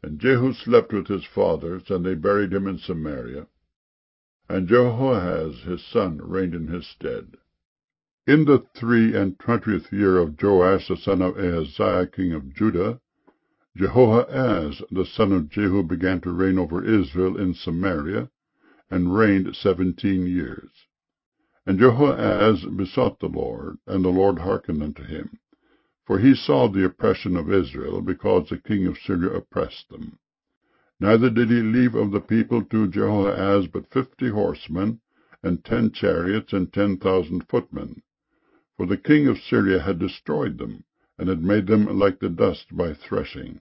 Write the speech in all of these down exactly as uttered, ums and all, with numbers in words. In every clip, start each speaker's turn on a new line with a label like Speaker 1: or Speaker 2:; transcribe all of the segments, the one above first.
Speaker 1: And Jehu slept with his fathers, and they buried him in Samaria. And Jehoahaz his son reigned in his stead. In the three and twentieth year of Joash the son of Ahaziah king of Judah, Jehoahaz the son of Jehu began to reign over Israel in Samaria, and reigned seventeen years. And Jehoahaz besought the Lord, and the Lord hearkened unto him. For he saw the oppression of Israel, because the king of Syria oppressed them. Neither did he leave of the people to Jehoahaz but fifty horsemen, and ten chariots, and ten thousand footmen. For the king of Syria had destroyed them, and had made them like the dust by threshing.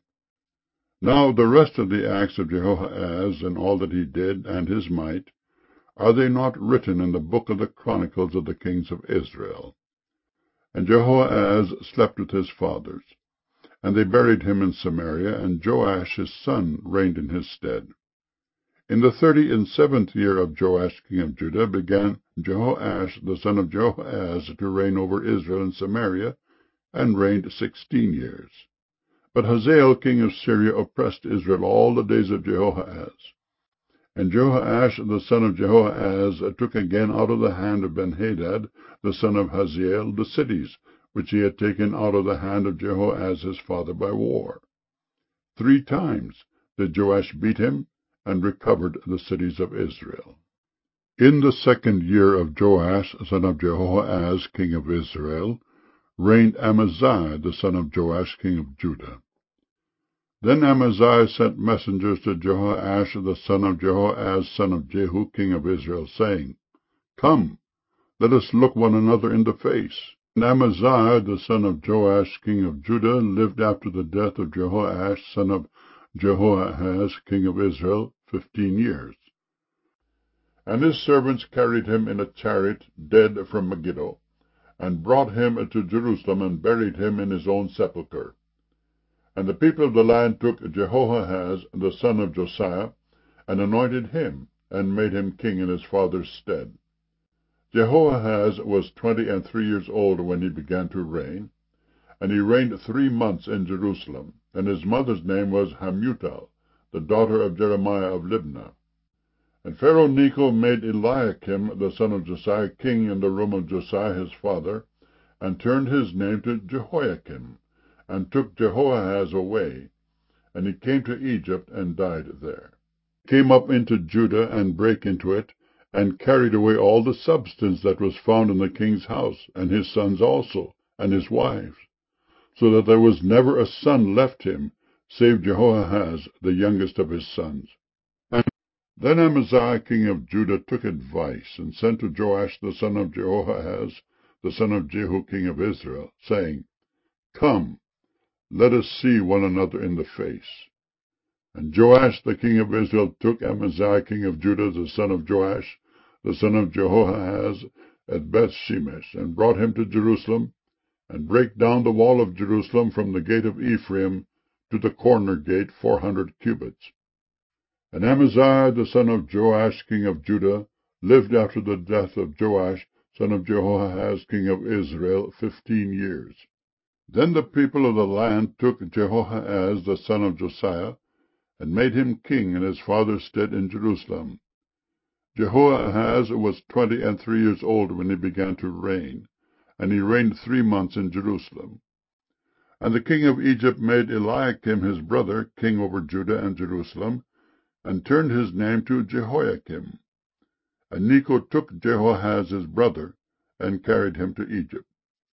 Speaker 1: Now the rest of the acts of Jehoahaz, and all that he did, and his might, are they not written in the book of the chronicles of the kings of Israel? And Jehoahaz slept with his fathers, and they buried him in Samaria, and Joash his son reigned in his stead. In the thirty and seventh year of Joash king of Judah began Jehoash the son of Jehoahaz to reign over Israel in Samaria, and reigned sixteen years. But Hazael king of Syria oppressed Israel all the days of Jehoahaz. And Joash the son of Jehoahaz took again out of the hand of Benhadad the son of Hazael the cities, which he had taken out of the hand of Jehoahaz his father by war. Three times did Joash beat him, and recovered the cities of Israel. In the second year of Joash son of Jehoahaz king of Israel reigned Amaziah the son of Joash king of Judah. Then Amaziah sent messengers to Jehoash the son of Jehoahaz son of Jehu king of Israel, saying, Come, let us look one another in the face. And Amaziah the son of Joash king of Judah lived after the death of Jehoash son of Jehoahaz king of Israel fifteen years. And his servants carried him in a chariot dead from Megiddo, and brought him to Jerusalem, and buried him in his own sepulchre. And the people of the land took Jehoahaz the son of Josiah, and anointed him, and made him king in his father's stead. Jehoahaz was twenty and three years old when he began to reign, and he reigned three months in Jerusalem. And his mother's name was Hamutal, the daughter of Jeremiah of Libnah. And Pharaoh Necho made Eliakim the son of Josiah king in the room of Josiah his father, and turned his name to Jehoiakim, and took Jehoahaz away, and he came to Egypt, and died there. He came up into Judah, and brake into it, and carried away all the substance that was found in the king's house, and his sons also, and his wives, so that there was never a son left him, save Jehoahaz, the youngest of his sons. And then Amaziah king of Judah took advice, and sent to Joash the son of Jehoahaz, the son of Jehu king of Israel, saying, Come, let us see one another in the face. And Joash the king of Israel took Amaziah king of Judah the son of Joash, the son of Jehoahaz, at Bethshemesh, and brought him to Jerusalem, and brake down the wall of Jerusalem from the gate of Ephraim to the corner gate four hundred cubits. And Amaziah the son of Joash king of Judah lived after the death of Joash son of Jehoahaz king of Israel fifteen years. Then the people of the land took Jehoahaz the son of Josiah, and made him king in his father's stead in Jerusalem. Jehoahaz was twenty and three years old when he began to reign, and he reigned three months in Jerusalem. And the king of Egypt made Eliakim his brother king over Judah and Jerusalem, and turned his name to Jehoiakim. And Necho took Jehoahaz his brother, and carried him to Egypt.